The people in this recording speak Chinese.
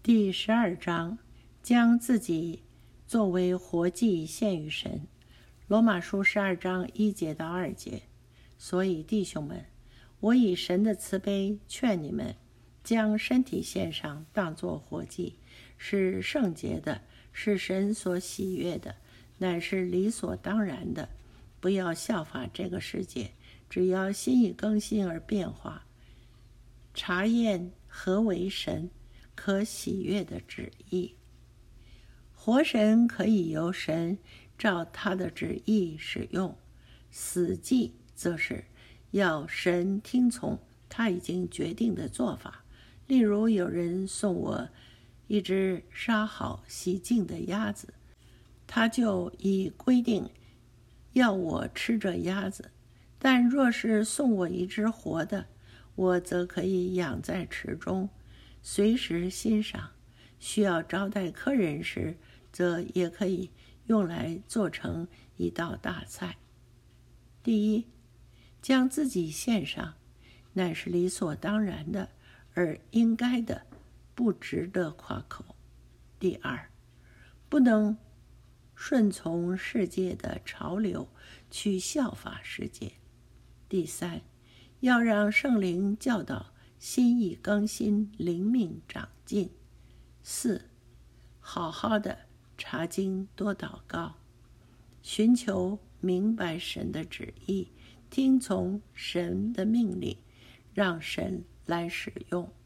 第12章，将自己作为活祭献于神。罗马书12章1节到2节。所以弟兄们，我以神的慈悲劝你们，将身体献上，当作活祭，是圣洁的，是神所喜悦的，乃是理所当然的。不要效法这个世界，只要心意更新而变化，查验何为神可喜悦的旨意。活神可以由神照他的旨意使用，死祭则是要神听从他已经决定的做法。例如有人送我一只杀好洗净的鸭子，他就已规定要我吃这鸭子，但若是送我一只活的，我则可以养在池中，随时欣赏。需要招待客人时，则也可以用来做成一道大菜。第一，将自己献上，乃是理所当然的，而应该的，不值得夸口。第二，不能顺从世界的潮流，去效法世界。第三，要让圣灵教导，心意更新，灵命长进。4. 好好的查经，多祷告，寻求明白神的旨意，听从神的命令，让神来使用。